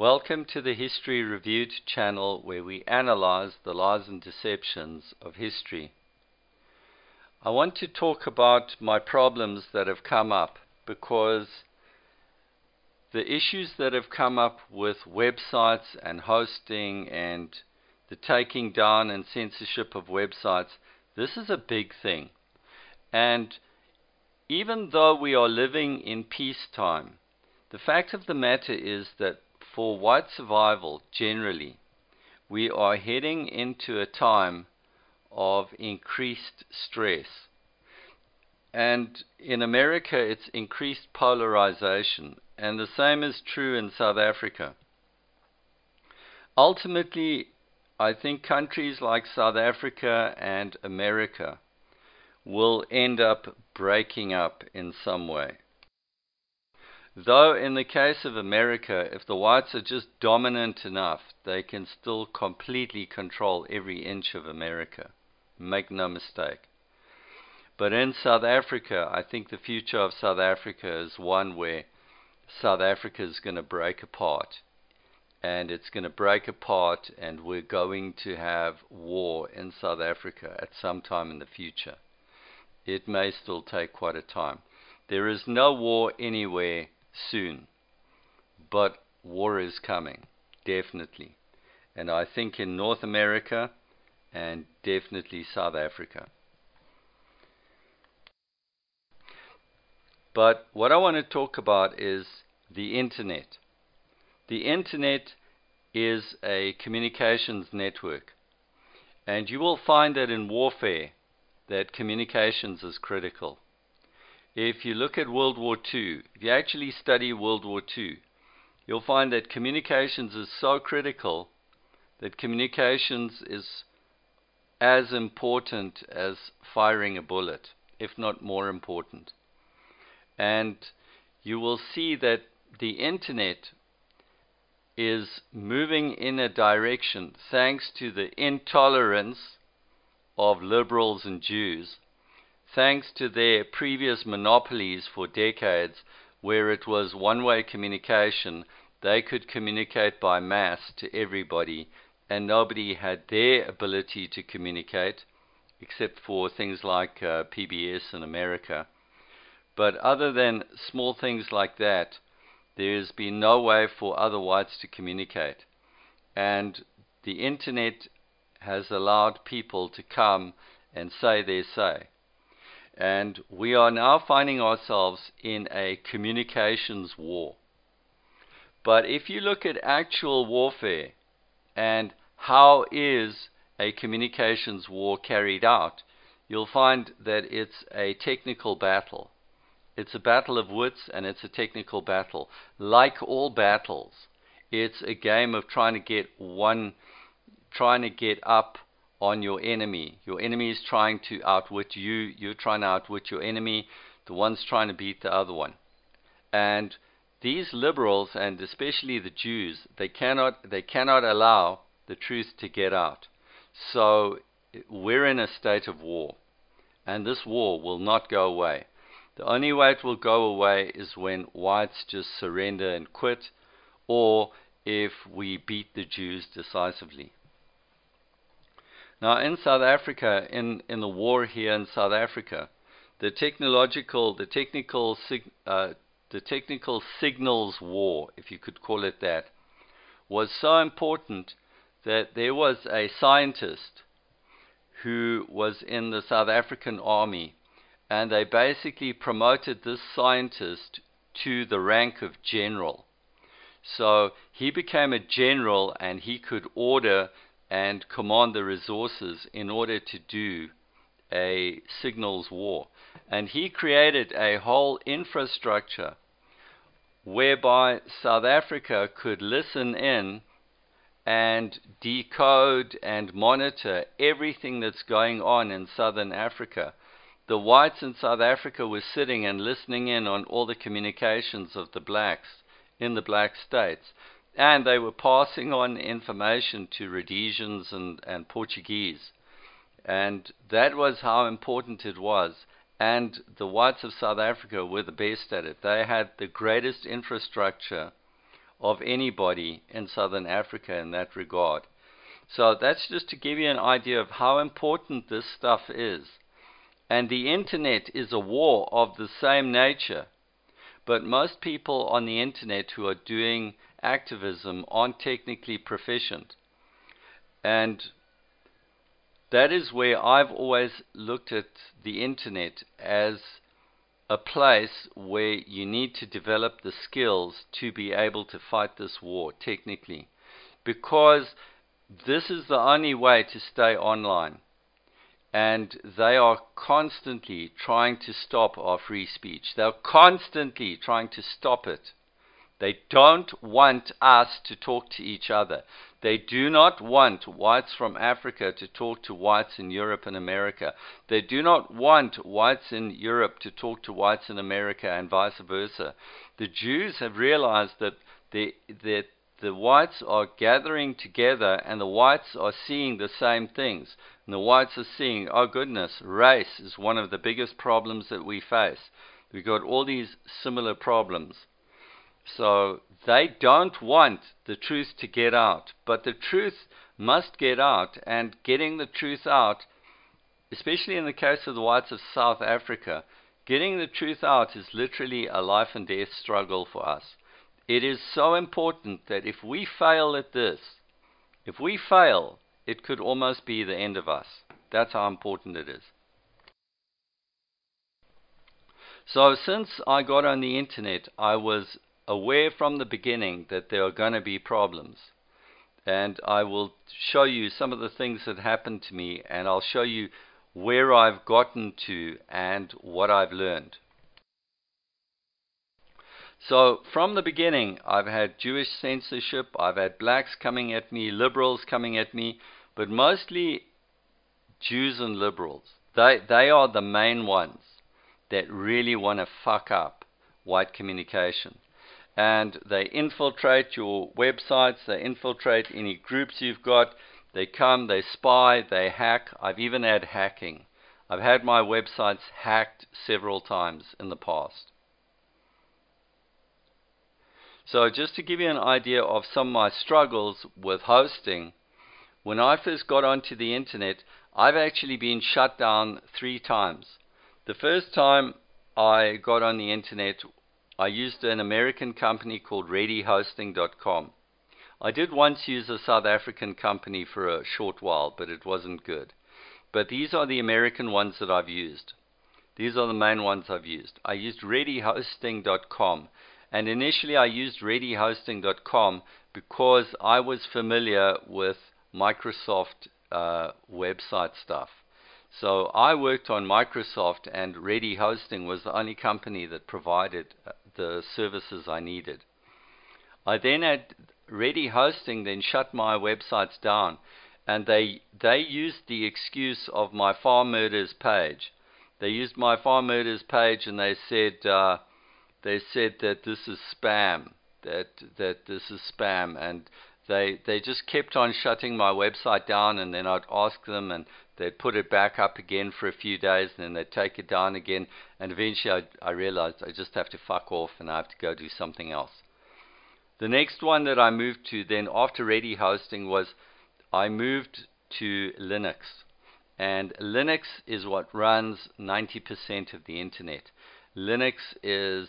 Welcome to the History Reviewed channel, where we analyze the lies and deceptions of history. I want to talk about my problems that have come up, because the issues that have come up with websites and hosting and the taking down and censorship of websites, this is a big thing. And even though we are living in peacetime, the fact of the matter is that for white survival, generally, we are heading into a time of increased stress. And in America, it's increased polarization, and the same is true in South Africa. Ultimately, I think countries like South Africa and America will end up breaking up in some way. Though in the case of America, if the whites are just dominant enough, they can still completely control every inch of America. Make no mistake. But in South Africa, I think the future of South Africa is one where South Africa is going to break apart. And it's going to break apart, and we're going to have war in South Africa at some time in the future. It may still take quite a time. There is no war anywhere soon, but war is coming, definitely. And I think in North America and definitely South Africa. But what I want to talk about is the internet. The internet is a communications network, and you will find that in warfare that communications is critical. If you look at World War II, if you actually study World War II, you'll find that communications is so critical that communications is as important as firing a bullet, if not more important. And you will see that the internet is moving in a direction, thanks to the intolerance of liberals and Jews, thanks to their previous monopolies for decades, where it was one-way communication. They could communicate by mass to everybody, and nobody had their ability to communicate, except for things like PBS in America. But other than small things like that, there's been no way for other whites to communicate. And the internet has allowed people to come and say their say. And we are now finding ourselves in a communications war. But if you look at actual warfare and how is a communications war carried out, you'll find that it's a technical battle. It's a battle of wits, and it's a technical battle. Like all battles, it's a game of trying to get up on your enemy. Your enemy is trying to outwit you. You're trying to outwit your enemy. The one's trying to beat the other one. And these liberals, and especially the Jews, they cannot allow the truth to get out. So we're in a state of war, and this war will not go away. The only way it will go away is when whites just surrender and quit, or if we beat the Jews decisively. Now in South Africa, in the war here in South Africa, the technical signals war, if you could call it that, was so important that there was a scientist who was in the South African army, and they basically promoted this scientist to the rank of general. So he became a general, and he could order and command the resources in order to do a signals war. And he created a whole infrastructure whereby South Africa could listen in and decode and monitor everything that's going on in Southern Africa. The whites in South Africa were sitting and listening in on all the communications of the blacks in the black states. And they were passing on information to Rhodesians and Portuguese. And that was how important it was. And the whites of South Africa were the best at it. They had the greatest infrastructure of anybody in Southern Africa in that regard. So that's just to give you an idea of how important this stuff is. And the internet is a war of the same nature. But most people on the internet who are doing activism aren't technically proficient. And that is where I've always looked at the internet as a place where you need to develop the skills to be able to fight this war technically. Because this is the only way to stay online. And they are constantly trying to stop our free speech. They're constantly trying to stop it. They don't want us to talk to each other. They do not want whites from Africa to talk to whites in Europe and America. They do not want whites in Europe to talk to whites in America and vice versa. The Jews have realized that the whites are gathering together and the whites are seeing the same things. And the whites are seeing, oh goodness, race is one of the biggest problems that we face. We've got all these similar problems. So they don't want the truth to get out. But the truth must get out. And getting the truth out, especially in the case of the whites of South Africa, getting the truth out is literally a life and death struggle for us. It is so important that if we fail at this, if we fail, it could almost be the end of us. That's how important it is. So since I got on the internet, I was aware from the beginning that there are going to be problems. And I will show you some of the things that happened to me, and I'll show you where I've gotten to and what I've learned. So from the beginning, I've had Jewish censorship, I've had blacks coming at me, liberals coming at me, but mostly Jews and liberals. They are the main ones that really want to fuck up white communication. And they infiltrate your websites, they infiltrate any groups you've got, they come, they spy, they hack. I've even had hacking. I've had my websites hacked several times in the past. So just to give you an idea of some of my struggles with hosting, when I first got onto the internet, I've actually been shut down 3 times. The first time I got on the internet, I used an American company called ReadyHosting.com. I did once use a South African company for a short while, but it wasn't good. But these are the American ones that I've used. These are the main ones I've used. I used ReadyHosting.com. And initially I used ReadyHosting.com because I was familiar with Microsoft website stuff. So I worked on Microsoft, and Ready Hosting was the only company that provided the services I needed. I then had Ready Hosting then shut my websites down, and they used the excuse of my Farm Murders page. They used my Farm Murders page, and they said that this is spam, that this is spam, and they just kept on shutting my website down, and then I'd ask them, and they'd put it back up again for a few days, and then they'd take it down again, and eventually I realized I just have to fuck off and I have to go do something else. The next one that I moved to then after Ready Hosting was I moved to Linux. And Linux is what runs 90% of the internet. Linux is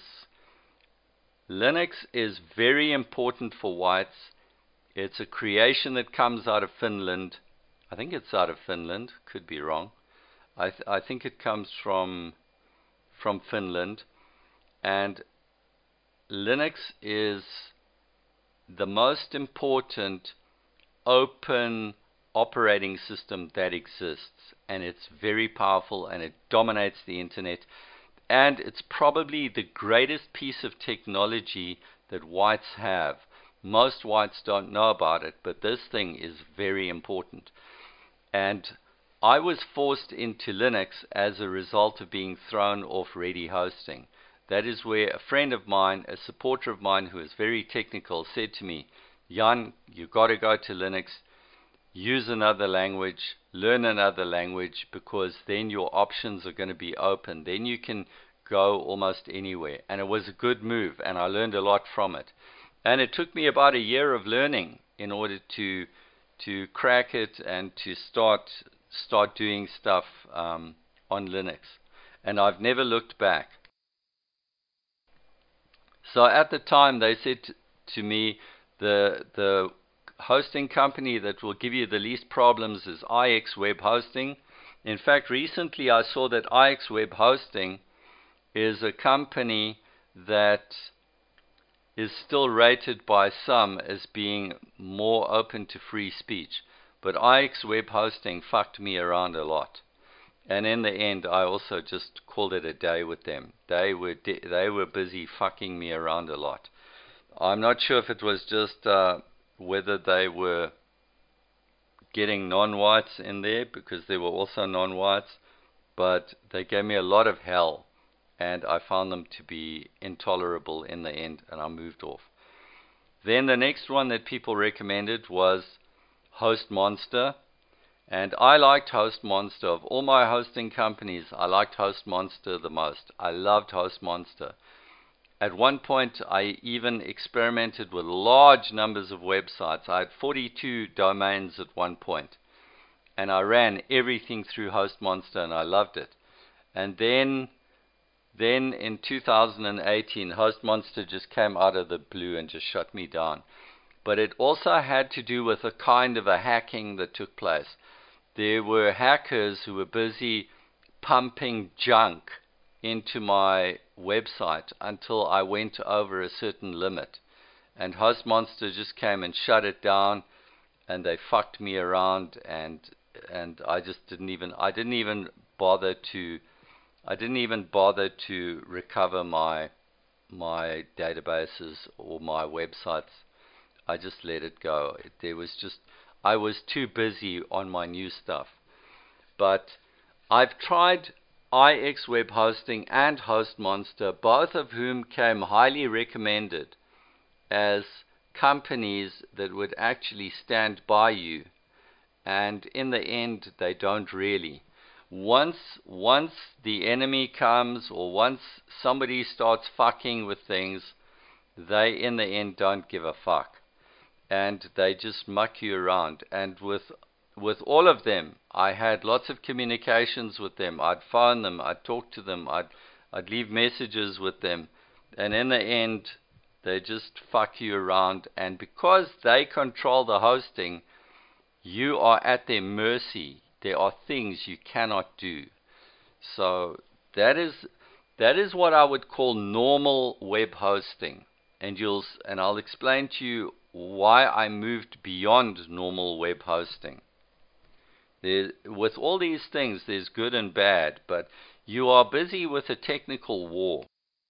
very important for whites. It's a creation that comes out of Finland. I think it's out of Finland, could be wrong. I think it comes from Finland, and Linux is the most important open operating system that exists, and it's very powerful, and it dominates the internet, and it's probably the greatest piece of technology that whites have. Most whites don't know about it, but this thing is very important. And I was forced into Linux as a result of being thrown off Ready Hosting. That is where a friend of mine, a supporter of mine who is very technical, said to me, Jan, you got to go to Linux, use another language, learn another language, because then your options are going to be open. Then you can go almost anywhere. And it was a good move, and I learned a lot from it. And it took me about a year of learning in order to crack it and to start doing stuff on Linux. And I've never looked back. So at the time they said to me, the hosting company that will give you the least problems is IX Web Hosting. In fact, recently I saw that IX Web Hosting is a company that is still rated by some as being more open to free speech. But IX Web Hosting fucked me around a lot. And in the end, I also just called it a day with them. They were busy fucking me around a lot. I'm not sure if it was just whether they were getting non-whites in there, because there were also non-whites, but they gave me a lot of hell, and I found them to be intolerable in the end, and I moved off. Then the next one that people recommended was HostMonster, and I liked HostMonster. Of all my hosting companies, I liked HostMonster the most. I loved HostMonster. At one point, I even experimented with large numbers of websites. I had 42 domains at one point, and I ran everything through HostMonster, and I loved it. And then in 2018, HostMonster just came out of the blue and just shut me down. But it also had to do with a kind of a hacking that took place. There were hackers who were busy pumping junk into my website until I went over a certain limit, and HostMonster just came and shut it down, and they fucked me around, and I just didn't even bother to recover my databases or my websites. I just let it go. I was too busy on my new stuff. But I've tried IX Web Hosting and HostMonster, both of whom came highly recommended as companies that would actually stand by you, and in the end they don't really. Once the enemy comes, or once somebody starts fucking with things, they in the end don't give a fuck, and they just muck you around. And with all of them, I had lots of communications with them. I'd phone them, I'd talk to them, I'd leave messages with them, and in the end they just fuck you around. And because they control the hosting, you are at their mercy. There are things you cannot do. So that is what I would call normal web hosting, and I'll explain to you why I moved beyond normal web hosting. With all these things, there's good and bad, but you are busy with a technical war.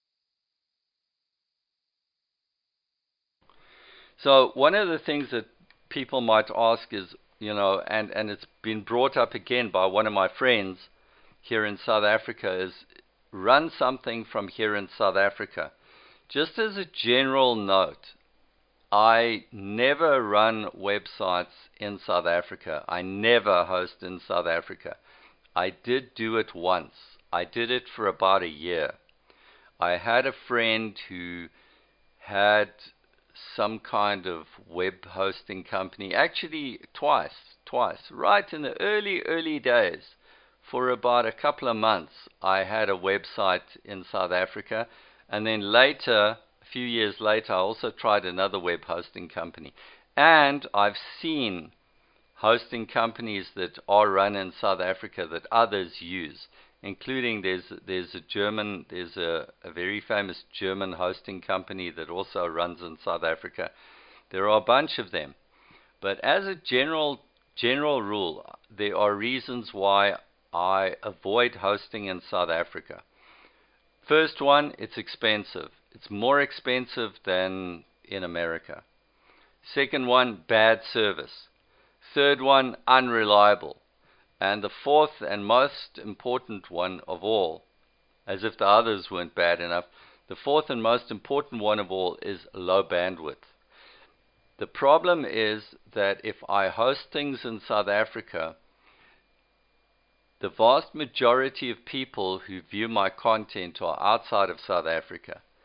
So one of the things that people might ask is, and it's been brought up again by one of my friends here in South Africa, is run something from here in South Africa. Just as a general note, I never run websites in South Africa. I never host in South Africa. I did do it once. I did it for about a year. I had a friend who had some kind of web hosting company, actually twice, right in the early days. For about a couple of months, I had a website in South Africa, and then later, a few years later, I also tried another web hosting company. And I've seen hosting companies that are run in South Africa that others use, including there's a very famous German hosting company that also runs in South Africa. There are a bunch of them. But as a general rule, there are reasons why I avoid hosting in South Africa. First one, it's expensive. It's more expensive than in America. Second one, bad service. Third one, unreliable. And the fourth and most important one of all, as if the others weren't bad enough, the fourth and most important one of all is low bandwidth. The problem is that if I host things in South Africa, the vast majority of people who view my content are outside of South Africa.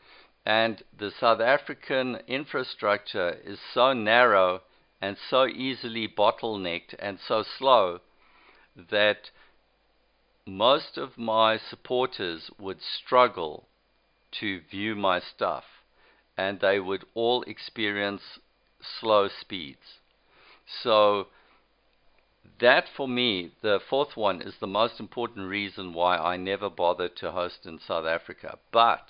And the South African infrastructure is so narrow and so easily bottlenecked and so slow that most of my supporters would struggle to view my stuff, and they would all experience slow speeds. So that, for me, the fourth one, is the most important reason why I never bothered to host in South Africa. But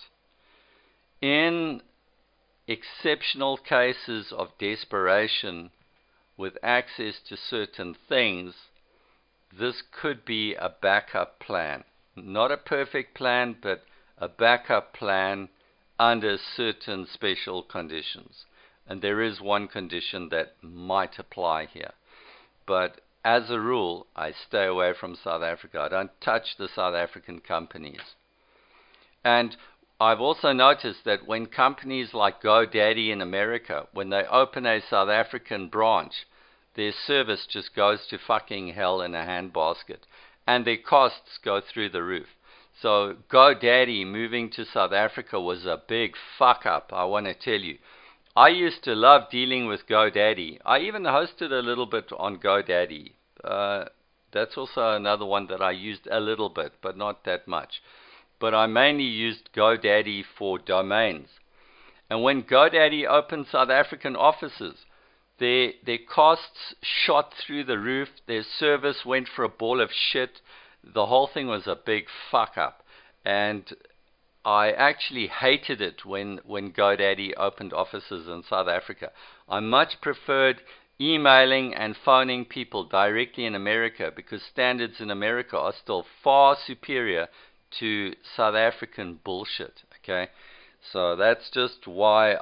in exceptional cases of desperation with access to certain things, this could be a backup plan. Not a perfect plan, but a backup plan under certain special conditions. And there is one condition that might apply here. But as a rule, I stay away from South Africa. I don't touch the South African companies. And I've also noticed that when companies like GoDaddy in America, when they open a South African branch, their service just goes to fucking hell in a handbasket, and their costs go through the roof. So GoDaddy moving to South Africa was a big fuck up, I want to tell you. I used to love dealing with GoDaddy. I even hosted a little bit on GoDaddy. That's also another one that I used a little bit, but not that much. But I mainly used GoDaddy for domains. And when GoDaddy opened South African offices, their costs shot through the roof. Their service went for a ball of shit. The whole thing was a big fuck up. And I actually hated it when GoDaddy opened offices in South Africa. I much preferred emailing and phoning people directly in America, because standards in America are still far superior to South African bullshit. Okay, so that's just why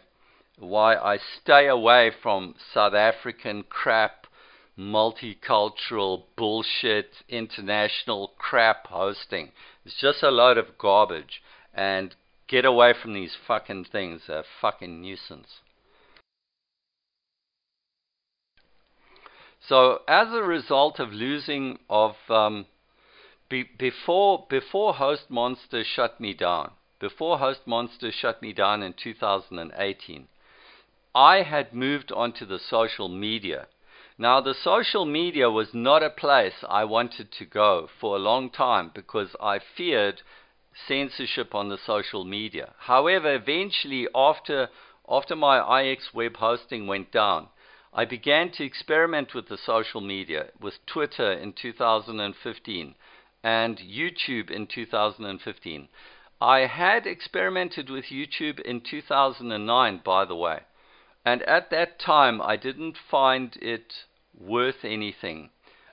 I stay away from South African crap, multicultural bullshit, international crap hosting. It's just a load of garbage, and get away from these fucking things. They're a fucking nuisance. So as a result of losing of before HostMonster shut me down, in 2018, I had moved onto the social media. Now, the social media was not a place I wanted to go for a long time, because I feared censorship on the social media. However, eventually, after my IX web hosting went down, I began to experiment with the social media, with Twitter in 2015 and YouTube in 2015. I had experimented with YouTube in 2009, by the way, and at that time I didn't find it worth anything.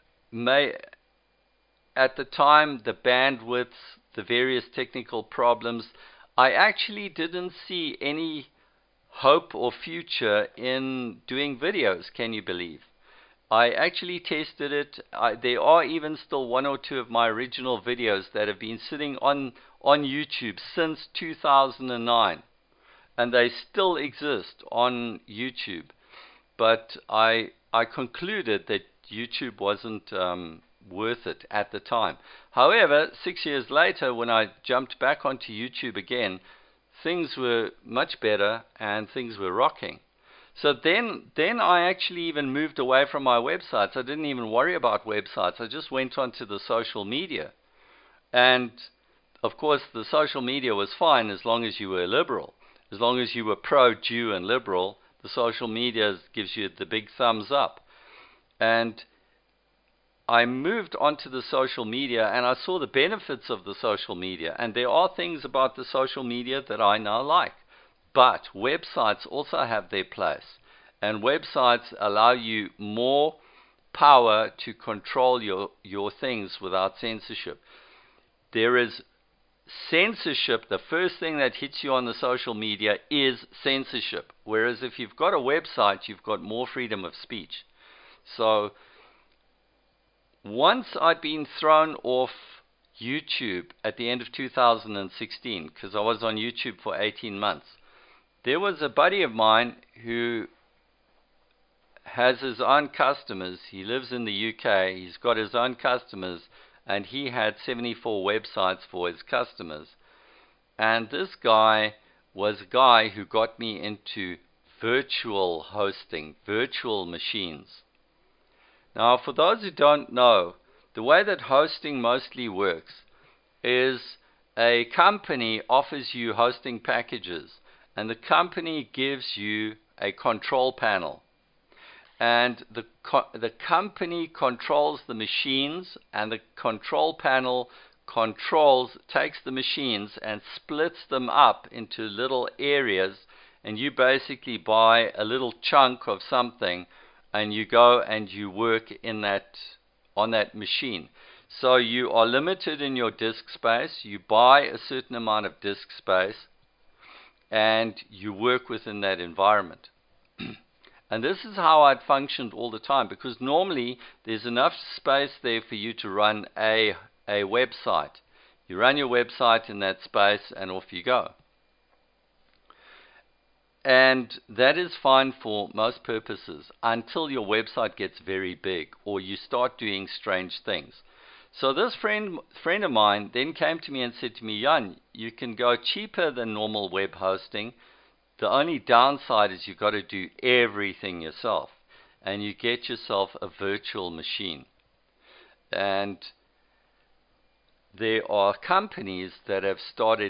At the time, the bandwidths, the various technical problems, I actually didn't see any hope or future in doing videos, can you believe? I actually tested it. There are even still one or two of my original videos that have been sitting on YouTube since 2009, and they still exist on YouTube. But I concluded that YouTube wasn't worth it at the time. However, 6 years later, when I jumped back onto YouTube again, things were much better and things were rocking. So then I actually even moved away from my websites. I didn't even worry about websites. I just went onto the social media. And of course, the social media was fine as long as you were liberal. As long as you were pro-Jew and liberal, the social media gives you the big thumbs up. And I moved onto the social media, and I saw the benefits of the social media. And there are things about the social media that I now like. But websites also have their place. And websites allow you more power to control your things without censorship. There is censorship. The first thing that hits you on the social media is censorship. Whereas if you've got a website, you've got more freedom of speech. So once I'd been thrown off YouTube at the end of 2016, because I was on YouTube for 18 months, there was a buddy of mine who has his own customers. He lives in the UK. He's got his own customers, and he had 74 websites for his customers. And this guy was a guy who got me into virtual hosting, virtual machines. Now, for those who don't know, the way that hosting mostly works is a company offers you hosting packages, and the company gives you a control panel. And the company controls the machines, and the control panel takes the machines and splits them up into little areas, and you basically buy a little chunk of something and you go and you work on that machine. So you are limited in your disk space. You buy a certain amount of disk space and you work within that environment. And this is how I'd functioned all the time, because normally there's enough space there for you to run a website. You run your website in that space and off you go. And that is fine for most purposes until your website gets very big or you start doing strange things. So this friend of mine then came to me and said to me, Jan, you can go cheaper than normal web hosting. The only downside is you've got to do everything yourself, and you get yourself a virtual machine. And there are companies that have started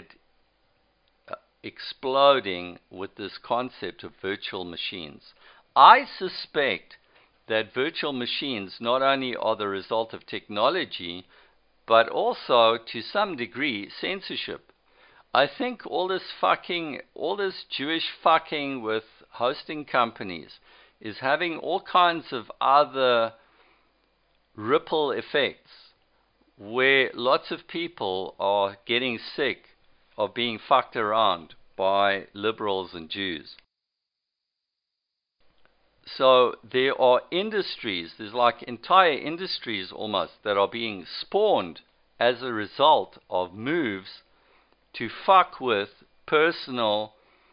exploding with this concept of virtual machines. I suspect that virtual machines not only are the result of technology, but also to some degree censorship. I think all this Jewish fucking with hosting companies is having all kinds of other ripple effects where lots of people are getting sick of being fucked around by liberals and Jews. So there are industries, there's like entire industries almost that are being spawned as a result of moves to fuck with personal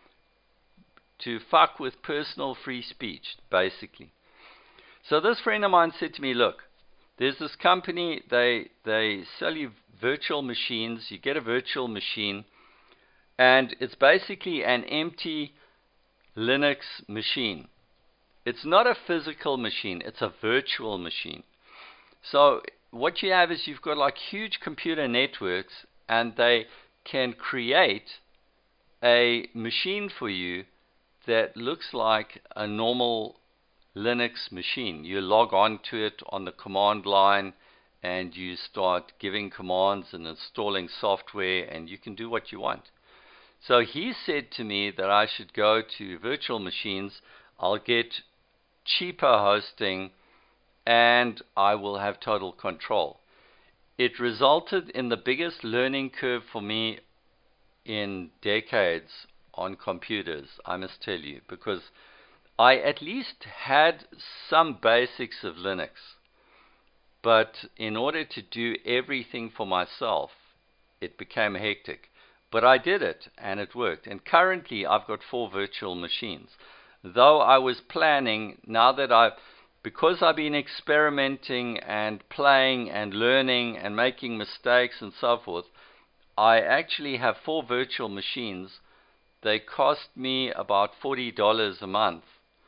free speech, basically. So this friend of mine said to me, look, there's this company, they sell you virtual machines. You get a virtual machine, and it's basically an empty Linux machine. It's not a physical machine, it's a virtual machine. So what you have is you've got like huge computer networks, and they can create a machine for you that looks like a normal Linux machine. You log on to it on the command line and you start giving commands and installing software, and you can do what you want. So he said to me that I should go to virtual machines. I'll get cheaper hosting and I will have total control. It resulted in the biggest learning curve for me in decades on computers, I must tell you, because I at least had some basics of Linux, but in order to do everything for myself, it became hectic. But I did it, and it worked. And currently, I've got 4 virtual machines. Though I was planning, because I've been experimenting and playing and learning and making mistakes and so forth, I actually have 4 virtual machines. They cost me about $40 a month.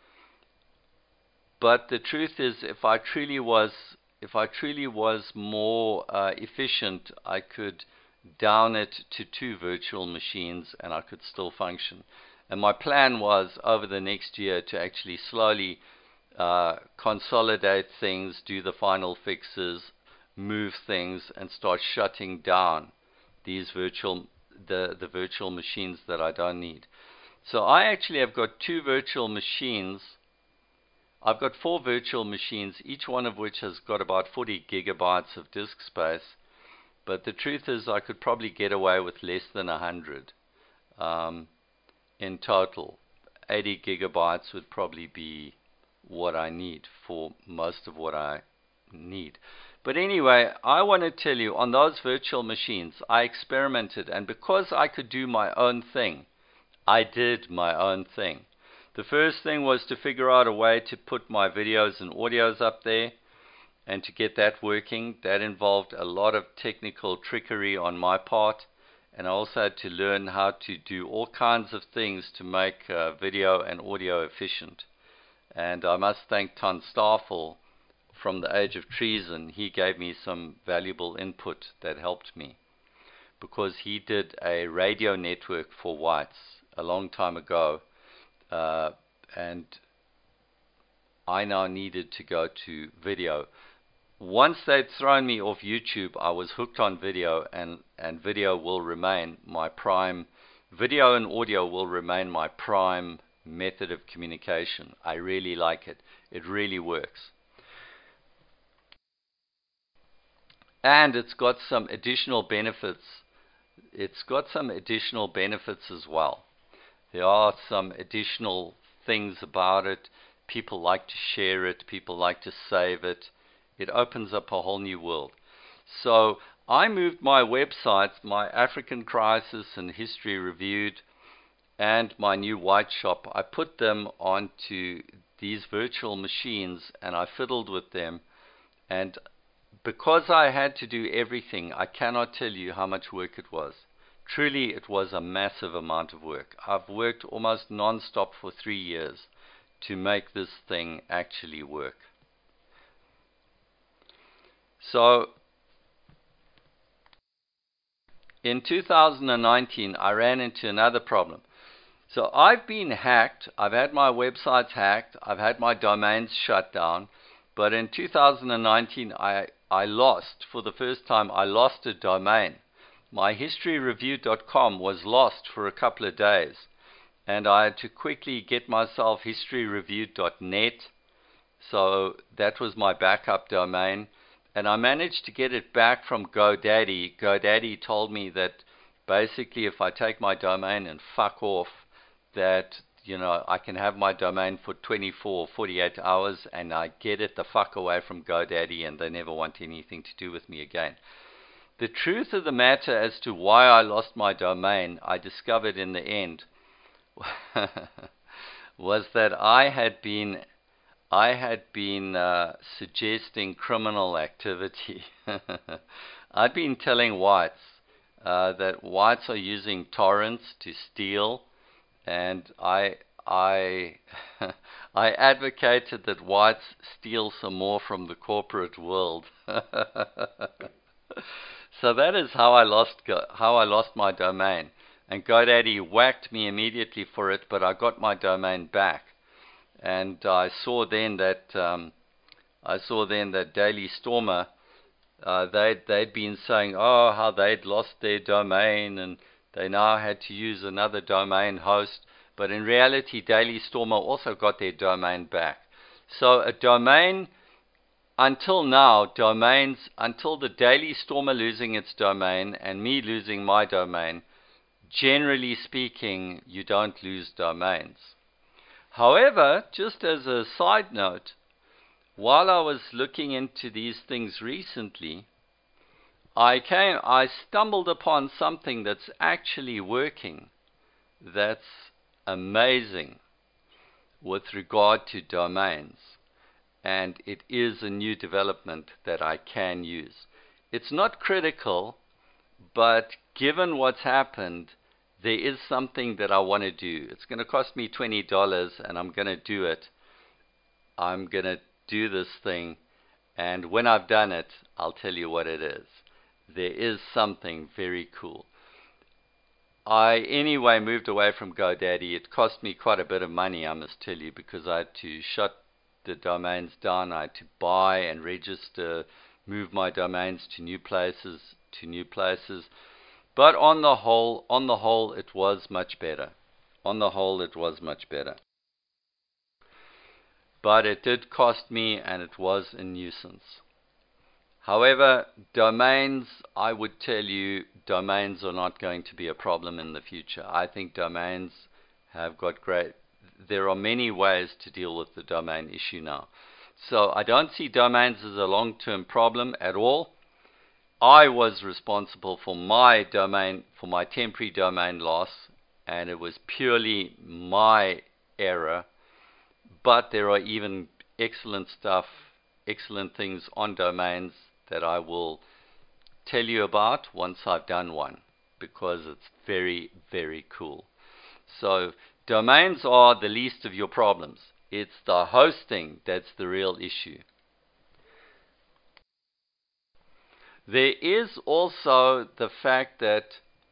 But the truth is, if I truly was more efficient, I could down it to 2 virtual machines and I could still function. And my plan was over the next year to actually slowly consolidate things, do the final fixes, move things, and start shutting down these the virtual machines that I don't need. So I actually have got 2 virtual machines. I've got 4 virtual machines, each one of which has got about 40 gigabytes of disk space. But the truth is, I could probably get away with less than 100 in total. 80 gigabytes would probably be what I need for most of what I need. But anyway, I want to tell you, on those virtual machines, I experimented, and because I could do my own thing, I did my own thing. The first thing was to figure out a way to put my videos and audios up there, and to get that working. That involved a lot of technical trickery on my part, and I also had to learn how to do all kinds of things to make video and audio efficient. And I must thank Ton Staffel from the Age of Treason. He gave me some valuable input that helped me, because he did a radio network for whites a long time ago, and I now needed to go to video. Once they'd thrown me off YouTube, I was hooked on video, and video will remain my prime. Video and audio will remain my prime method of communication. I really like it. It really works. And it's got some additional benefits. It's got some additional benefits as well. There are some additional things about it. People like to share it. People like to save it. It opens up a whole new world. So I moved my websites, my African Crisis and History Reviewed, and my new White Shop. I put them onto these virtual machines, and I fiddled with them. And because I had to do everything, I cannot tell you how much work it was. Truly, it was a massive amount of work. I've worked almost non-stop for 3 years to make this thing actually work. So in 2019, I ran into another problem. So I've been hacked. I've had my websites hacked. I've had my domains shut down. But in 2019, I lost, for the first time, I lost a domain. My historyreview.com was lost for a couple of days, and I had to quickly get myself historyreview.net. So that was my backup domain, and I managed to get it back from GoDaddy. GoDaddy told me that basically if I take my domain and fuck off, that I can have my domain for 24 or 48 hours, and I get it the fuck away from GoDaddy, and they never want anything to do with me again. The truth of the matter as to why I lost my domain, I discovered in the end, was that I had been suggesting criminal activity. I'd been telling whites that whites are using torrents to steal, and I advocated that whites steal some more from the corporate world. So that is how I lost my domain, and GoDaddy whacked me immediately for it, but I got my domain back. And I saw then that Daily Stormer, they'd been saying, oh, how they'd lost their domain and they now had to use another domain host. But in reality, Daily Stormer also got their domain back. So a domain, until now, domains, until the Daily Stormer losing its domain and me losing my domain, generally speaking, you don't lose domains. However, just as a side note, while I was looking into these things recently, I stumbled upon something that's actually working, that's amazing with regard to domains, and it is a new development that I can use. It's not critical, but given what's happened, there is something that I want to do. It's going to cost me $20, and I'm going to do it. I'm going to do this thing, and when I've done it, I'll tell you what it is. There is something very cool. I anyway moved away from GoDaddy. It cost me quite a bit of money, I must tell you, because I had to shut the domains down. I had to buy and register, move my domains to new places. But on the whole, it was much better. On the whole, it was much better. But it did cost me, and it was a nuisance. However, domains, I would tell you, domains are not going to be a problem in the future. I think domains have got there are many ways to deal with the domain issue now. So I don't see domains as a long-term problem at all. I was responsible for my domain, for my temporary domain loss, and it was purely my error. But there are even excellent things on domains that I will tell you about once I've done one. because it's very, very cool. So domains are the least of your problems. It's the hosting that's the real issue. There is also the fact that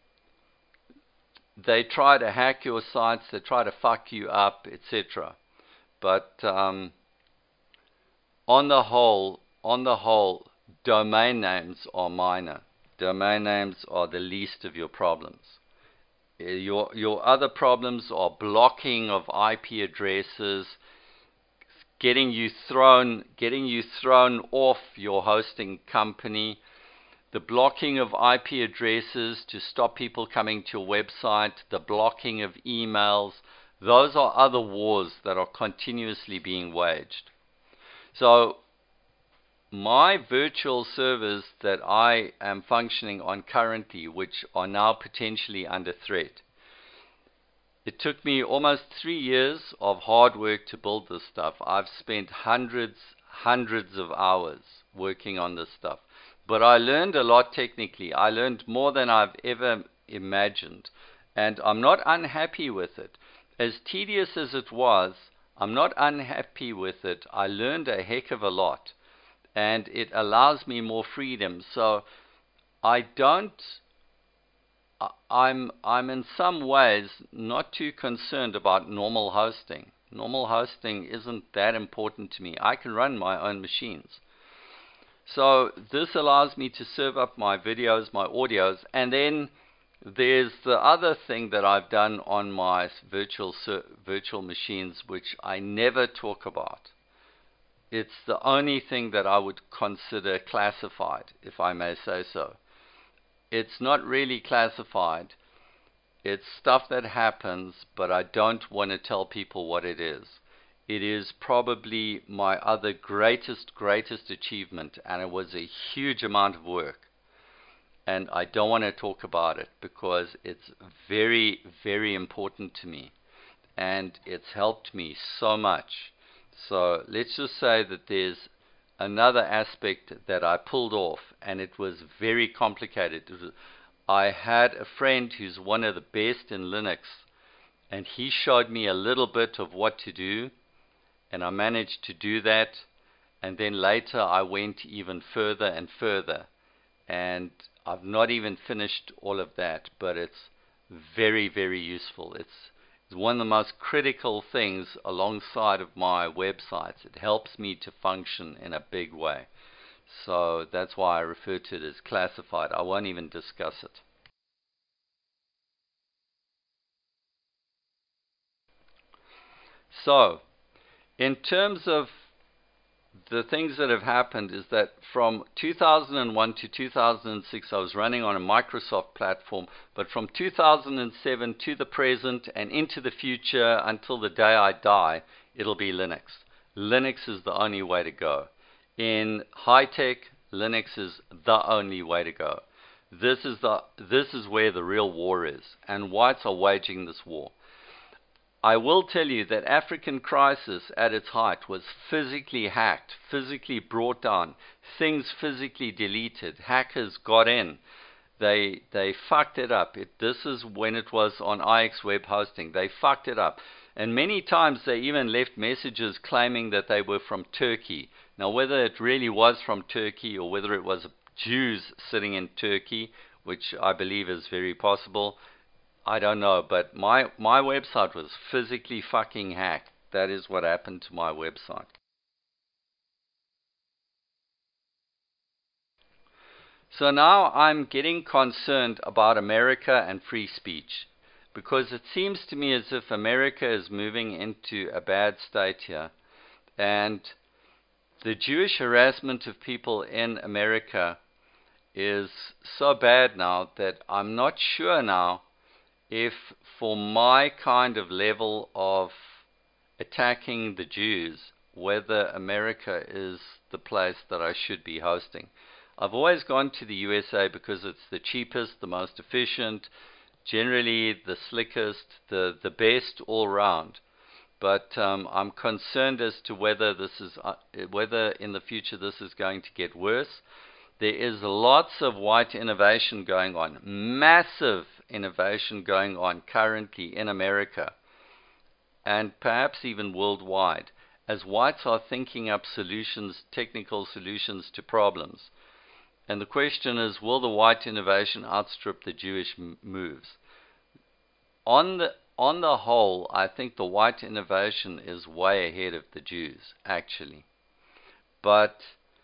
they try to hack your sites, they try to fuck you up, etc. But on the whole, domain names are minor. Domain names are the least of your problems. Your other problems are blocking of IP addresses, getting you thrown off your hosting company, the blocking of IP addresses to stop people coming to your website, the blocking of emails. Those are other wars that are continuously being waged. So my virtual servers that I am functioning on currently, which are now potentially under threat, it took me almost 3 years of hard work to build this stuff. I've spent hundreds of hours working on this stuff. But I learned a lot technically. I learned more than I've ever imagined. And I'm not unhappy with it. As tedious as it was, I'm not unhappy with it. I learned a heck of a lot. And it allows me more freedom. So I'm in some ways not too concerned about normal hosting. Normal hosting isn't that important to me. I can run my own machines. So this allows me to serve up my videos, my audios, and then there's the other thing that I've done on my virtual machines, which I never talk about. It's the only thing that I would consider classified, if I may say so. It's not really classified. It's stuff that happens, but I don't want to tell people what it is. It is probably my other greatest achievement, and it was a huge amount of work. And I don't want to talk about it because it's very, very important to me. And it's helped me so much. So let's just say that there's another aspect that I pulled off, and it was very complicated. I had a friend who's one of the best in Linux, and he showed me a little bit of what to do. And I managed to do that, and then later I went even further and further, and I've not even finished all of that, but it's very, very useful. It's one of the most critical things alongside of my websites. It helps me to function in a big way. So that's why I refer to it as classified. I won't even discuss it. So in terms of the things that have happened is that from 2001 to 2006 I was running on a Microsoft platform, but from 2007 to the present and into the future until the day I die, it'll be Linux. Linux is the only way to go. In high tech, Linux is the only way to go. This is where the real war is, and whites are waging this war. I will tell you that African Crisis at its height was physically hacked, physically brought down, things physically deleted, hackers got in, they fucked it up. This is when it was on IX web hosting. They fucked it up. And many times they even left messages claiming that they were from Turkey. Now whether it really was from Turkey or whether it was Jews sitting in Turkey, which I believe is very possible, I don't know, but my website was physically fucking hacked. That is what happened to my website. So now I'm getting concerned about America and free speech, because it seems to me as if America is moving into a bad state here, and the Jewish harassment of people in America is so bad now that I'm not sure now if for my kind of level of attacking the Jews, whether America is the place that I should be hosting. I've always gone to the USA because it's the cheapest, the most efficient, generally the slickest, the best all round. But I'm concerned as to whether whether in the future this is going to get worse. there is lots of white innovation going on, massive innovation going on currently in America, and perhaps even worldwide, as whites are thinking up solutions, technical solutions to problems. And the question is, will the white innovation outstrip the Jewish moves? On the whole, I think the white innovation is way ahead of the Jews, actually. But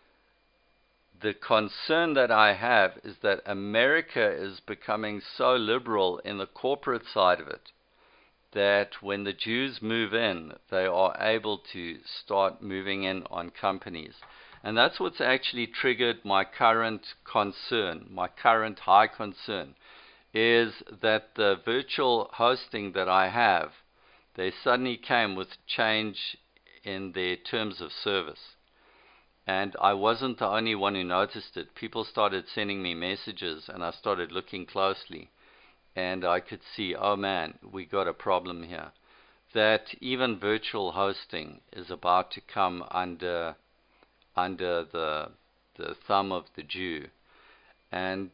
the concern that I have is that America is becoming so liberal in the corporate side of it that when the Jews move in, they are able to start moving in on companies. And that's what's actually triggered my current concern, my current high concern, is that the virtual hosting that I have, they suddenly came with change in their terms of service. And I wasn't the only one who noticed it. People started sending me messages, and I started looking closely. And I could see, oh man, we got a problem here. That even virtual hosting is about to come under the thumb of the Jew. And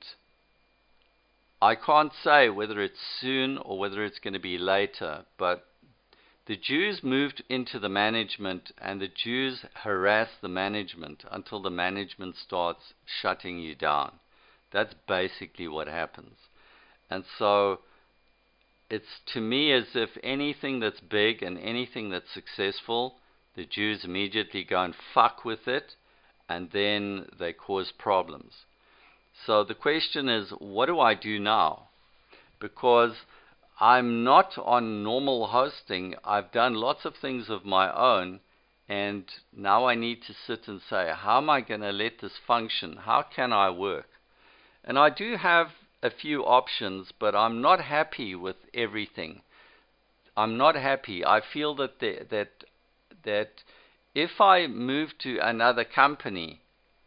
I can't say whether it's soon or whether it's going to be later, but the Jews moved into the management, and the Jews harass the management until the management starts shutting you down. That's basically what happens. And so it's, to me, as if anything that's big and anything that's successful, the Jews immediately go and fuck with it, and then they cause problems. So the question is, what do I do now? Because I'm not on normal hosting. I've done lots of things of my own, and now I need to sit and say, how am I going to let this function? How can I work? And I do have a few options, but I'm not happy with everything. I'm not happy. I feel that that if I move to another company,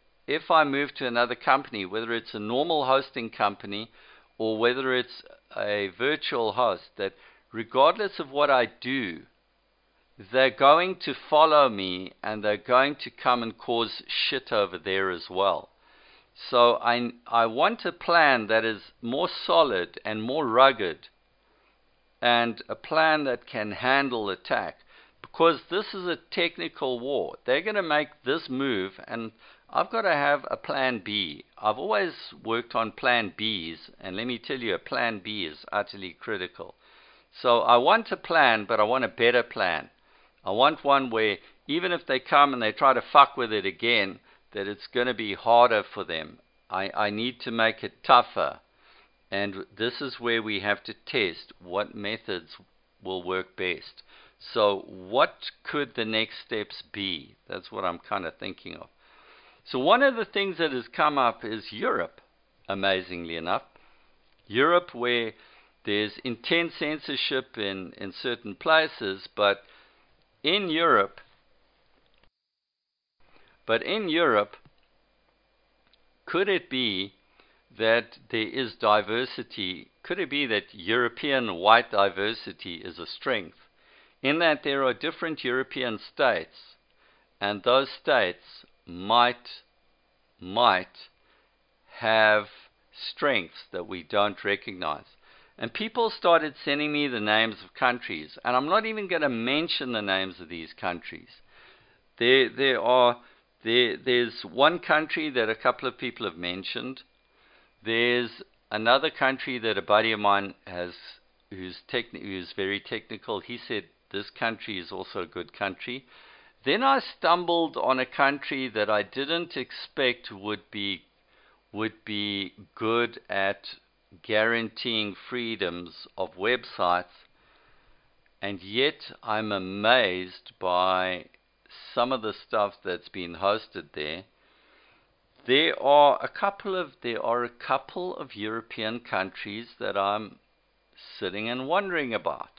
whether it's a normal hosting company or whether it's a virtual host, that regardless of what I do, they're going to follow me and they're going to come and cause shit over there as well. So I want a plan that is more solid and more rugged, and a plan that can handle attack, because this is a technical war. They're going to make this move, and I've got to have a plan B. I've always worked on plan Bs, and let me tell you, a plan B is utterly critical. So I want a plan, but I want a better plan. I want one where even if they come and they try to fuck with it again, that it's going to be harder for them. I need to make it tougher. And this is where we have to test what methods will work best. So what could the next steps be? That's what I'm kind of thinking of. So one of the things that has come up is Europe, amazingly enough. Europe, where there's intense censorship in certain places, but in Europe, could it be that there is diversity? Could it be that European white diversity is a strength, in that there are different European states, and those states might have strengths that we don't recognize? And people started sending me the names of countries, and I'm not even going to mention the names of these countries. There's one country that a couple of people have mentioned. There's another country that a buddy of mine has, who's very technical. He said this country is also a good country. Then I stumbled on a country that I didn't expect would be good at guaranteeing freedoms of websites, and yet I'm amazed by some of the stuff that's been hosted there. There are a couple of European countries that I'm sitting and wondering about.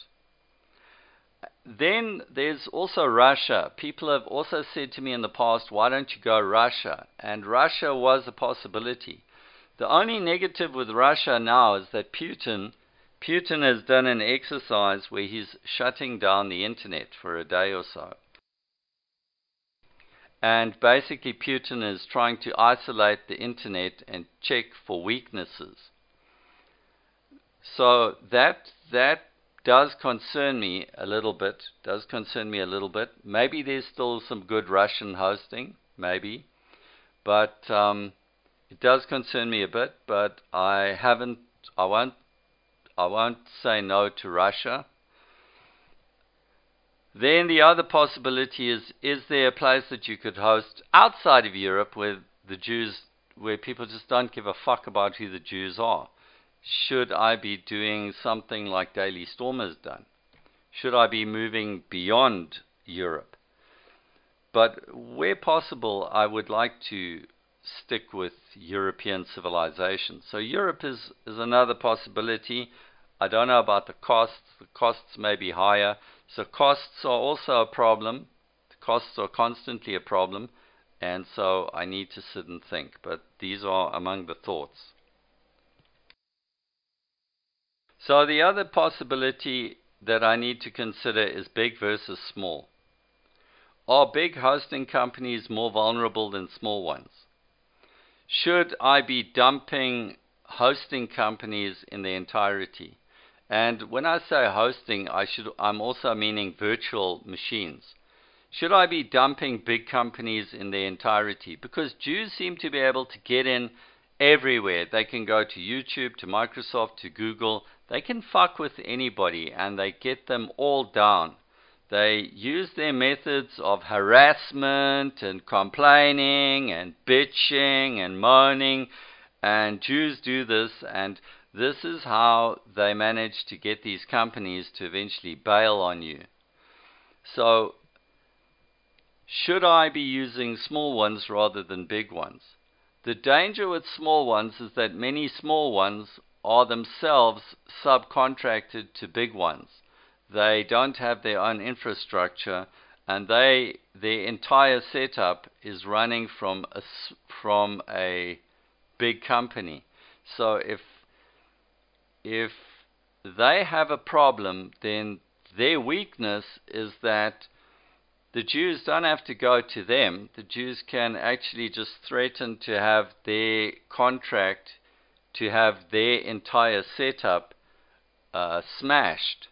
Then there's also Russia. People have also said to me in the past, why don't you go Russia? And Russia was a possibility. The only negative with Russia now is that Putin has done an exercise where he's shutting down the internet for a day or so. And basically Putin is trying to isolate the internet and check for weaknesses. So that does concern me a little bit. Maybe there's still some good Russian hosting, maybe, but it does concern me a bit. But I won't say no to Russia. Then the other possibility is there a place that you could host outside of Europe where people just don't give a fuck about who the Jews are? Should I be doing something like Daily Storm has done? Should I be moving beyond Europe? But where possible, I would like to stick with European civilization. So Europe is another possibility. I don't know about the costs. The costs may be higher. So costs are also a problem. The costs are constantly a problem. And so I need to sit and think. But these are among the thoughts. So the other possibility that I need to consider is big versus small. Are big hosting companies more vulnerable than small ones? Should I be dumping hosting companies in their entirety? And when I say hosting, I'm also meaning virtual machines. Should I be dumping big companies in their entirety? Because Jews seem to be able to get in everywhere. They can go to YouTube, to Microsoft, to Google. They can fuck with anybody and they get them all down. They use their methods of harassment and complaining and bitching and moaning, and Jews do this, and this is how they manage to get these companies to eventually bail on you. So, should I be using small ones rather than big ones? The danger with small ones is that many small ones are themselves subcontracted to big ones. They don't have their own infrastructure, and their entire setup is running from a big company. So if they have a problem, then their weakness is that the Jews don't have to go to them. The Jews can actually just threaten to have their contract, to have their entire setup smashed.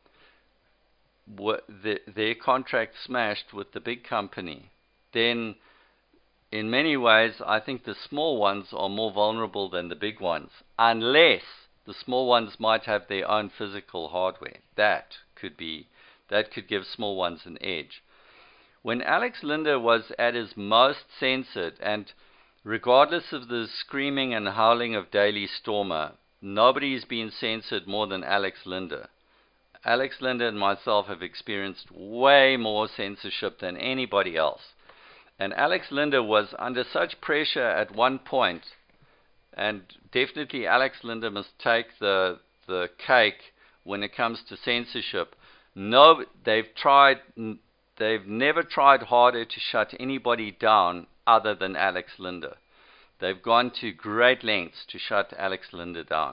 Their contract smashed with the big company. Then in many ways I think the small ones are more vulnerable than the big ones, unless the small ones might have their own physical hardware. That could give small ones an edge. When Alex Linder was at his most censored, and regardless of the screaming and howling of Daily Stormer, nobody's been censored more than Alex Linder. Alex Linder and myself have experienced way more censorship than anybody else. And Alex Linder was under such pressure at one point, and definitely Alex Linder must take the cake when it comes to censorship. No, they've never tried harder to shut anybody down other than Alex Linder. They've gone to great lengths to shut Alex Linder down.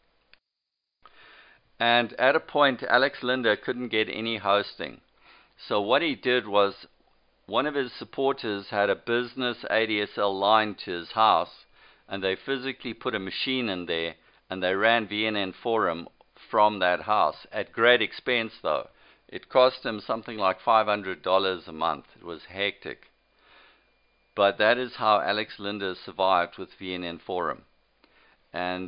And at a point, Alex Linder couldn't get any hosting. So what he did was, one of his supporters had a business ADSL line to his house, and they physically put a machine in there, and they ran VNN Forum from that house, at great expense though. It cost him something like $500 a month. It was hectic. But that is how Alex Linder survived with VNN Forum. And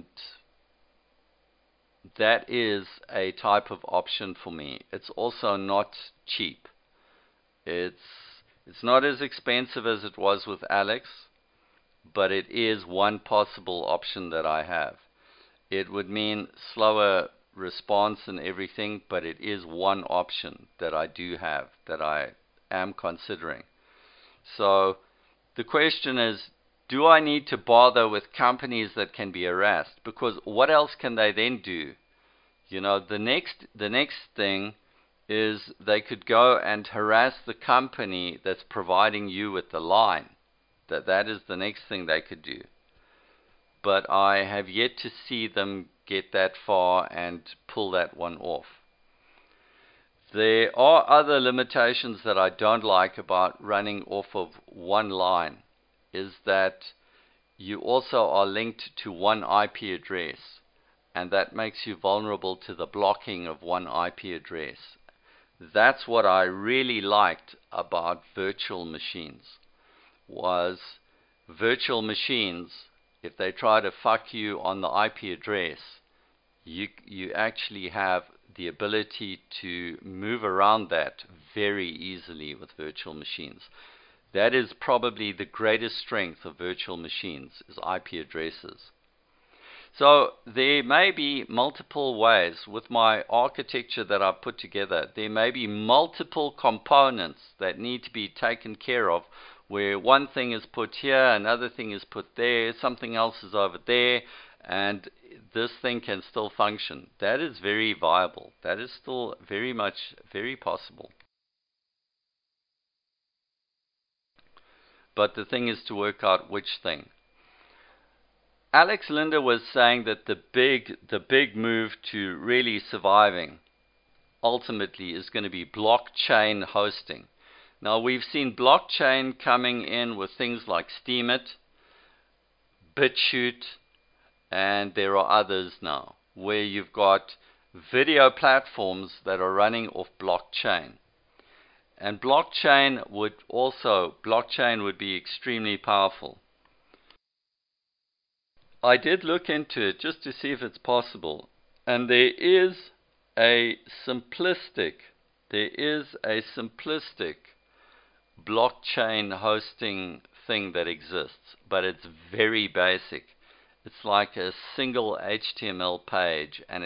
that is a type of option for me. It's also not cheap. It's not as expensive as it was with Alex, but it is one possible option that I have. It would mean slower response and everything, but it is one option that I do have, that I am considering. So the question is, do I need to bother with companies that can be harassed? Because what else can they then do? You know, the next thing is they could go and harass the company that's providing you with the line. That is the next thing they could do. But I have yet to see them get that far and pull that one off. There are other limitations that I don't like about running off of one line, is that you also are linked to one IP address, and that makes you vulnerable to the blocking of one IP address. That's what I really liked about virtual machines, was virtual machines, if they try to fuck you on the IP address, you actually have the ability to move around that very easily with virtual machines. That is probably the greatest strength of virtual machines, is IP addresses. So there may be multiple ways with my architecture that I've put together. There may be multiple components that need to be taken care of, where one thing is put here, another thing is put there, something else is over there, and this thing can still function. That is very viable. That is still very possible. But the thing is to work out which thing. Alex Linder was saying that the big move to really surviving ultimately is going to be blockchain hosting. Now, we've seen blockchain coming in with things like Steemit, BitChute, and there are others now, where you've got video platforms that are running off blockchain. And blockchain would be extremely powerful. I did look into it just to see if it's possible, and there is a simplistic blockchain hosting thing that exists, but it's very basic. It's like a single HTML page, and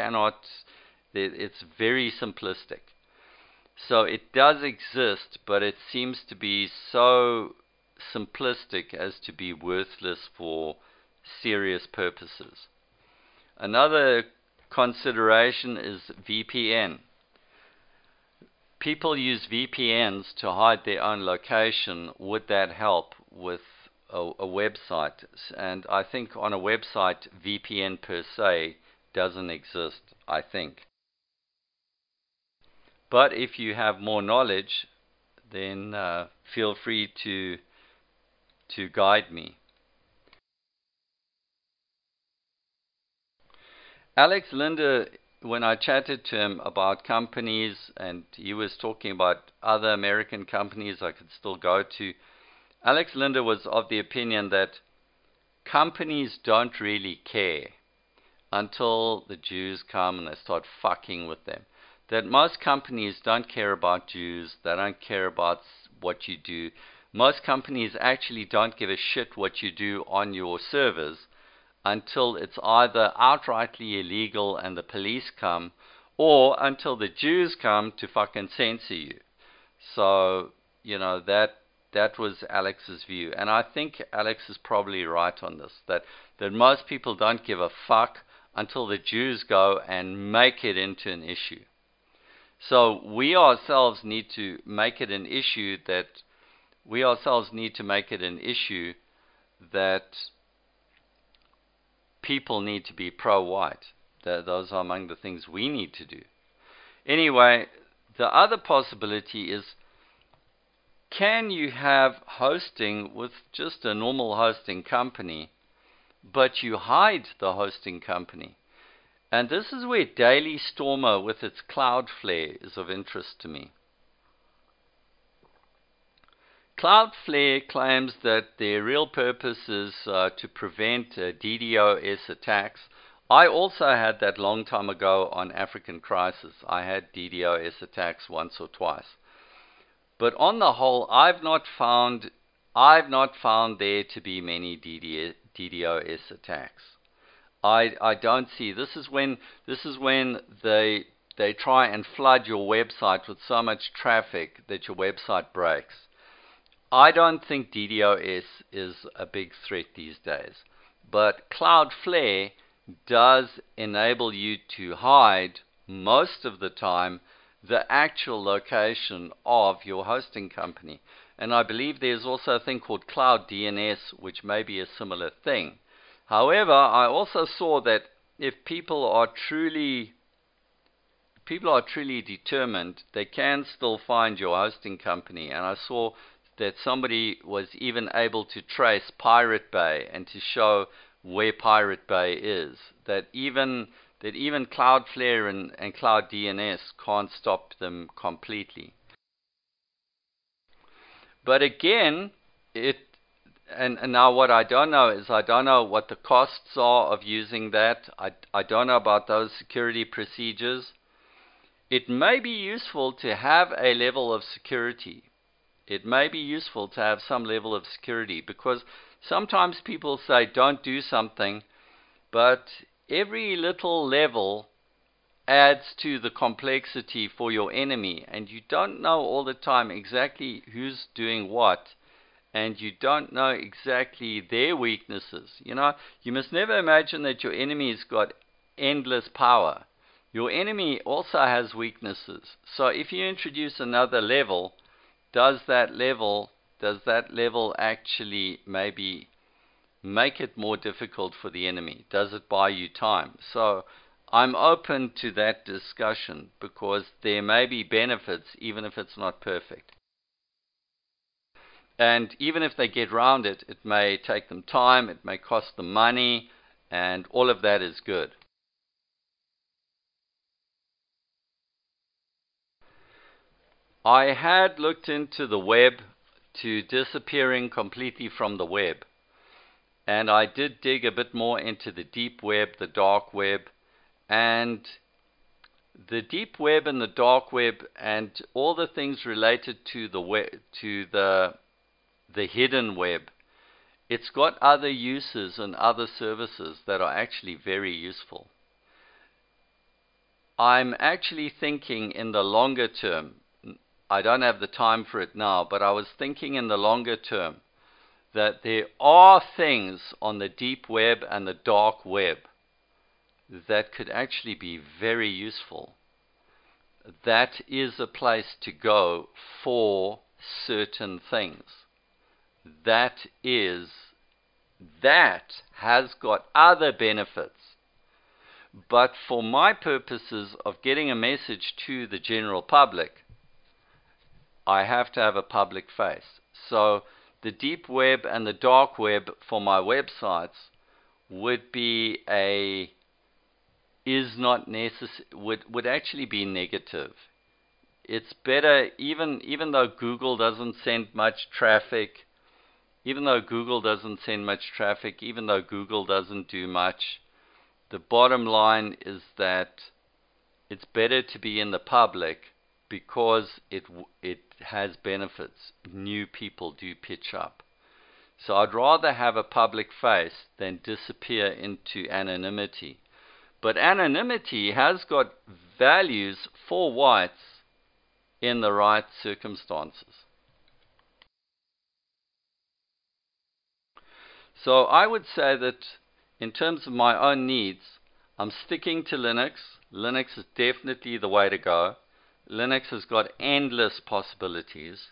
it's very simplistic. So it does exist, but it seems to be so simplistic as to be worthless for serious purposes. Another consideration is VPN. People use VPNs to hide their own location. Would that help with a website? And I think on a website, VPN per se doesn't exist, I think. But if you have more knowledge, then feel free to guide me. Alex Linder, when I chatted to him about companies, and he was talking about other American companies I could still go to, Alex Linder was of the opinion that companies don't really care until the Jews come and they start fucking with them. That most companies don't care about Jews, they don't care about what you do. Most companies actually don't give a shit what you do on your servers until it's either outrightly illegal and the police come, or until the Jews come to fucking censor you. So, you know, that was Alex's view. And I think Alex is probably right on this, that most people don't give a fuck until the Jews go and make it into an issue. So we ourselves need to make it an issue that people need to be pro-white. Those are among the things we need to do. Anyway, the other possibility is, can you have hosting with just a normal hosting company, but you hide the hosting company? And this is where Daily Stormer with its Cloudflare is of interest to me. Cloudflare claims that their real purpose is to prevent DDoS attacks. I also had that long time ago on African Crisis. I had DDoS attacks once or twice. But on the whole, I've not found there to be many DDoS attacks. I don't see. This is when they try and flood your website with so much traffic that your website breaks. I don't think DDoS is a big threat these days, but Cloudflare does enable you to hide most of the time the actual location of your hosting company. And I believe there's also a thing called Cloud DNS, which may be a similar thing. However, I also saw that if people are truly people are truly determined, they can still find your hosting company. And I saw that somebody was even able to trace Pirate Bay and to show where Pirate Bay is. That even Cloudflare and Cloud DNS can't stop them completely. But again, and now what I don't know is I don't know what the costs are of using that. I don't know about those security procedures. It may be useful to have a level of security. It may be useful to have some level of security, because sometimes people say don't do something, but every little level adds to the complexity for your enemy, and you don't know all the time exactly who's doing what, and you don't know exactly their weaknesses. You know, you must never imagine that your enemy's got endless power. Your enemy also has weaknesses. So if you introduce another level, does that level actually maybe make it more difficult for the enemy? Does it buy you time? So I'm open to that discussion, because there may be benefits even if it's not perfect. And even if they get around it, it may take them time, it may cost them money, and all of that is good. I had looked into the web, to disappearing completely from the web. And I did dig a bit more into the deep web, the dark web, and the deep web and the dark web and all the things related to the web, to the hidden web. It's got other uses and other services that are actually very useful. I'm actually thinking in the longer term, I don't have the time for it now, but I was thinking in the longer term that there are things on the deep web and the dark web that could actually be very useful. That is a place to go for certain things. That has got other benefits. But for my purposes of getting a message to the general public, I have to have a public face. So the deep web and the dark web for my websites would be would actually be negative. It's better, even though Google doesn't send much traffic, even though Google doesn't do much, the bottom line is that it's better to be in the public, because it has benefits. New people do pitch up. So I'd rather have a public face than disappear into anonymity. But anonymity has got values for whites in the right circumstances. So I would say that in terms of my own needs, I'm sticking to Linux. Linux is definitely the way to go. Linux has got endless possibilities.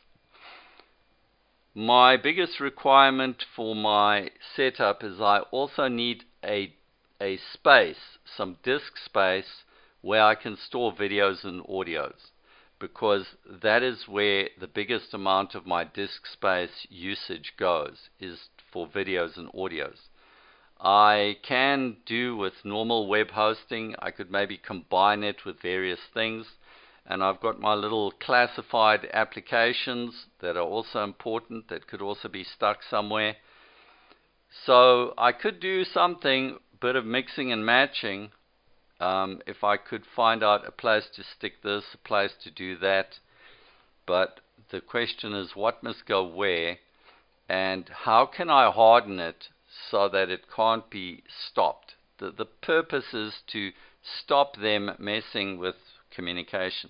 My biggest requirement for my setup is I also need a space, some disk space, where I can store videos and audios, because that is where the biggest amount of my disk space usage goes, is for videos and audios. I can do with normal web hosting. I could maybe combine it with various things. And I've got my little classified applications that are also important, that could also be stuck somewhere. So I could do something, bit of mixing and matching, if I could find out a place to stick this, a place to do that. But the question is, what must go where, and how can I harden it so that it can't be stopped? The purpose is to stop them messing with communication.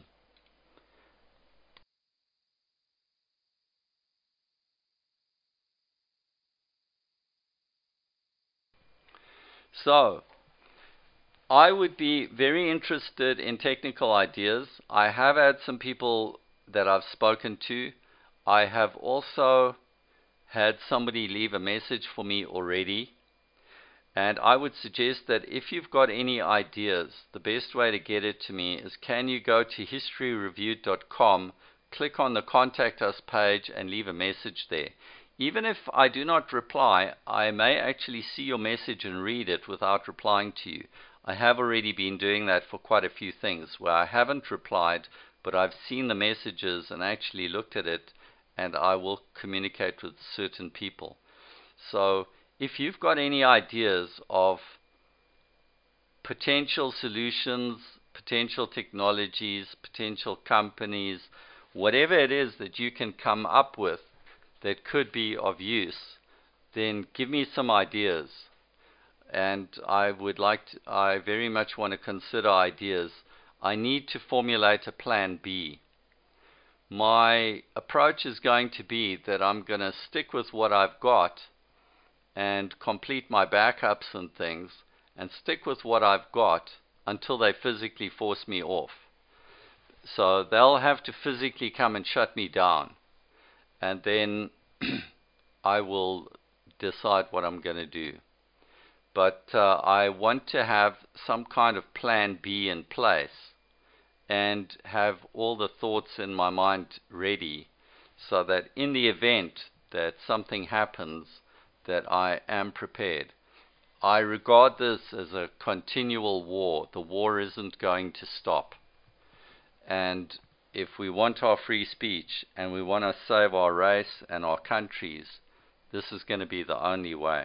So I would be very interested in technical ideas. I have had some people that I've spoken to. I have also had somebody leave a message for me already. And I would suggest that if you've got any ideas, the best way to get it to me is, can you go to historyreviewed.com, click on the Contact Us page and leave a message there. Even if I do not reply, I may actually see your message and read it without replying to you. I have already been doing that for quite a few things where I haven't replied, but I've seen the messages and actually looked at it, and I will communicate with certain people. So if you've got any ideas of potential solutions, potential technologies, potential companies, whatever it is that you can come up with that could be of use, then give me some ideas. And I very much want to consider ideas. I need to formulate a plan B. My approach is going to be that I'm going to stick with what I've got and complete my backups and things, and stick with what I've got until they physically force me off. So they'll have to physically come and shut me down, and then I will decide what I'm going to do. But I want to have some kind of plan B in place and have all the thoughts in my mind ready, so that in the event that something happens, that I am prepared. I regard this as a continual war. The war isn't going to stop. And if we want our free speech and we want to save our race and our countries, this is going to be the only way.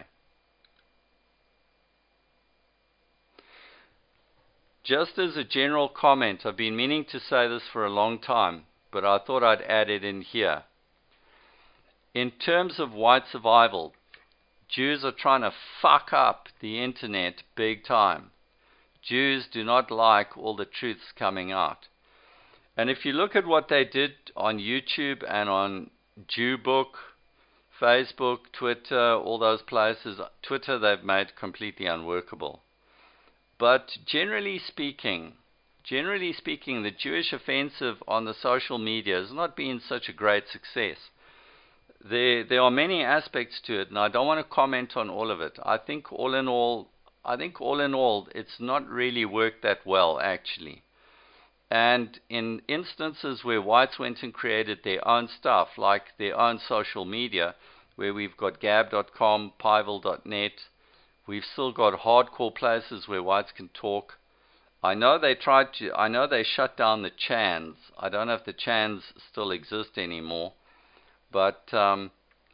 Just as a general comment, I've been meaning to say this for a long time, but I thought I'd add it in here. In terms of white survival, Jews are trying to fuck up the internet big time. Jews do not like all the truths coming out. And if you look at what they did on YouTube and on Jewbook, Facebook, Twitter, all those places, Twitter they've made completely unworkable. But generally speaking, the Jewish offensive on the social media has not been such a great success. There are many aspects to it, and I don't want to comment on all of it. I think all in all, it's not really worked that well, actually. And in instances where whites went and created their own stuff, like their own social media, where we've got gab.com, pivel.net, we've still got hardcore places where whites can talk. I know they shut down the Chans. I don't know if the Chans still exist anymore. But the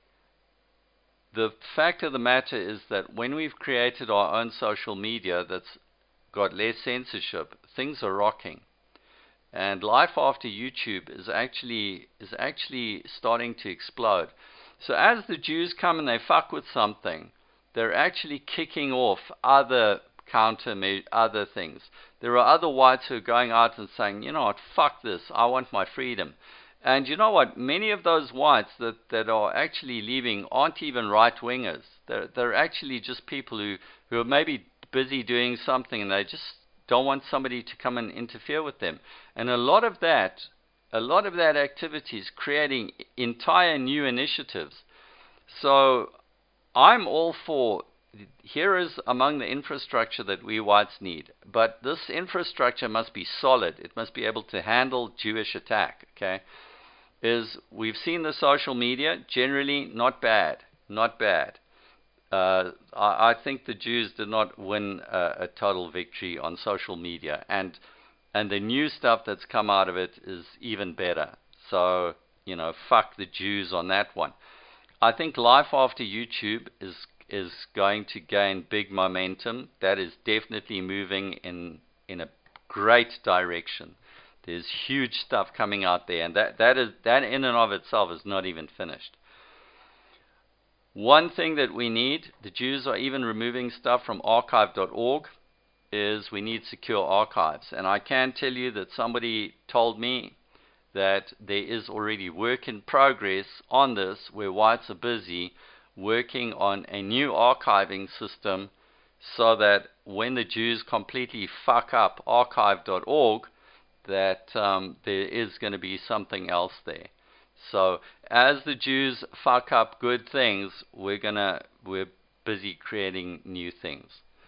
fact of the matter is that when we've created our own social media that's got less censorship, things are rocking. And life after YouTube is actually starting to explode. So as the Jews come and they fuck with something, they're actually kicking off other things. There are other whites who are going out and saying, you know what, fuck this, I want my freedom. And you know what? Many of those whites that are actually leaving aren't even right-wingers. They're actually just people who are maybe busy doing something, and they just don't want somebody to come and interfere with them. And a lot of that activity is creating entire new initiatives. So I'm all for, here is among the infrastructure that we whites need. But this infrastructure must be solid. It must be able to handle Jewish attack, okay? We've seen the social media, generally not bad. I think the Jews did not win a total victory on social media, and the new stuff that's come out of it is even better. So, you know, fuck the Jews on that one. I think life after YouTube is going to gain big momentum. That is definitely moving in a great direction. There's huge stuff coming out there, and that in and of itself is not even finished. One thing that we need, the Jews are even removing stuff from archive.org, is we need secure archives. And I can tell you that somebody told me that there is already work in progress on this, where whites are busy working on a new archiving system, so that when the Jews completely fuck up archive.org, that there is going to be something else there. So as the Jews fuck up good things, we're busy creating new things.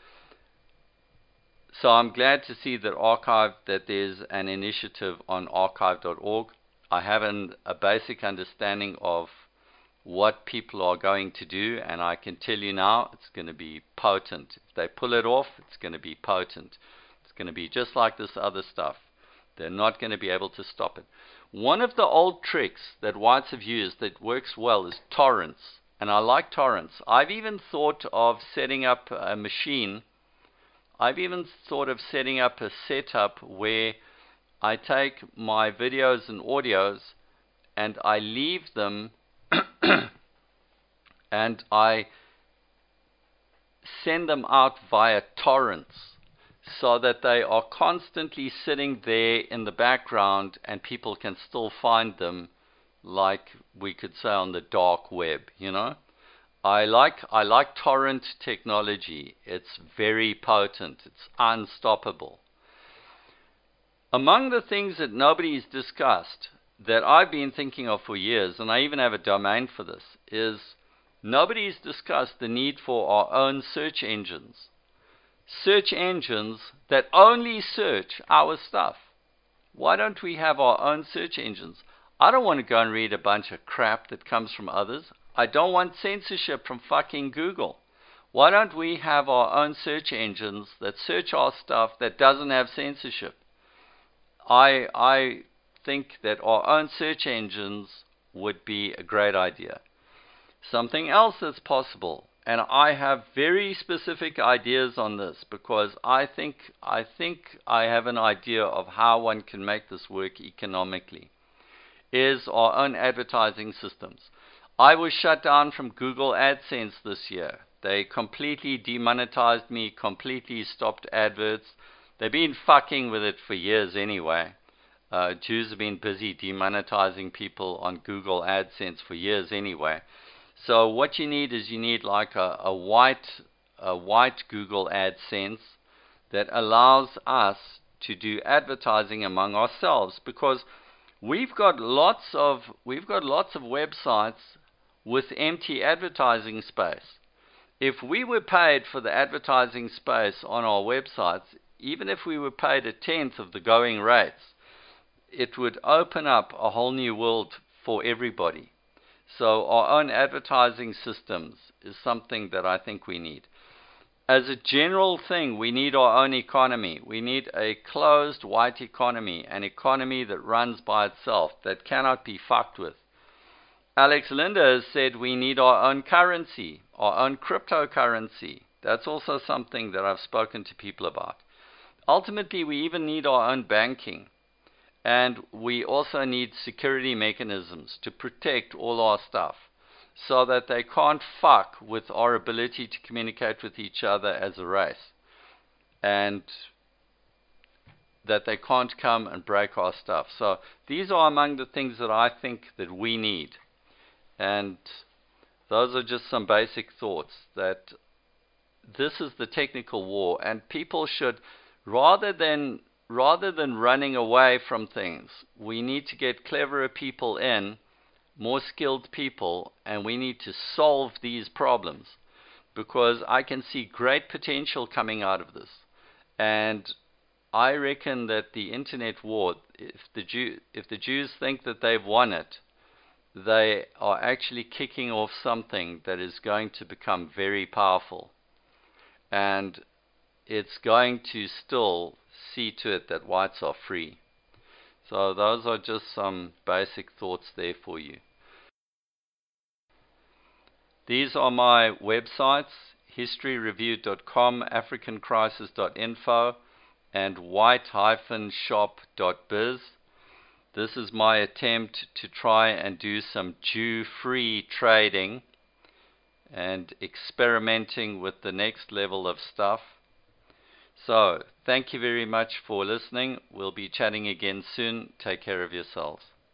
So I'm glad to see that there's an initiative on archive.org. I have a basic understanding of what people are going to do, and I can tell you now it's going to be potent. If they pull it off, it's going to be potent. It's going to be just like this other stuff. They're not going to be able to stop it. One of the old tricks that whites have used that works well is torrents, and I like torrents. I've even thought of setting up a machine. I've even thought of setting up a setup where I take my videos and audios and I leave them and I send them out via torrents so that they are constantly sitting there in the background and people can still find them, like we could say on the dark web, you know. I like torrent technology. It's very potent. It's unstoppable. Among the things that nobody's discussed that I've been thinking of for years, and I even have a domain for this, is nobody's discussed the need for our own search engines. Search engines that only search our stuff. Why don't we have our own search engines? I don't want to go and read a bunch of crap that comes from others. I don't want censorship from fucking Google. Why don't we have our own search engines that search our stuff that doesn't have censorship? I think that our own search engines would be a great idea. Something else that's possible, and I have very specific ideas on this because I think I have an idea of how one can make this work economically, is our own advertising systems. I was shut down from Google AdSense this year. They completely demonetized me, completely stopped adverts. They've been fucking with it for years anyway. Jews have been busy demonetizing people on Google AdSense for years anyway. So what you need is like a white Google AdSense that allows us to do advertising among ourselves, because we've got lots of websites with empty advertising space. If we were paid for the advertising space on our websites, even if we were paid 1/10 of the going rates, it would open up a whole new world for everybody. So our own advertising systems is something that I think we need. As a general thing, we need our own economy. We need a closed white economy, an economy that runs by itself, that cannot be fucked with. Alex Linder has said we need our own currency, our own cryptocurrency. That's also something that I've spoken to people about. Ultimately, we even need our own banking. And we also need security mechanisms to protect all our stuff so that they can't fuck with our ability to communicate with each other as a race, and that they can't come and break our stuff. So these are among the things that I think that we need. And those are just some basic thoughts, that this is the technical war, and people should, rather than running away from things, we need to get cleverer people in, more skilled people, and we need to solve these problems, because I can see great potential coming out of this. And I reckon that the internet war, if the Jews think that they've won it, they are actually kicking off something that is going to become very powerful, and it's going to still see to it that whites are free. So those are just some basic thoughts there for you. These are my websites: historyreview.com, africancrisis.info, and white-shop.biz. This is my attempt to try and do some Jew-free trading and experimenting with the next level of stuff. So, thank you very much for listening. We'll be chatting again soon. Take care of yourselves.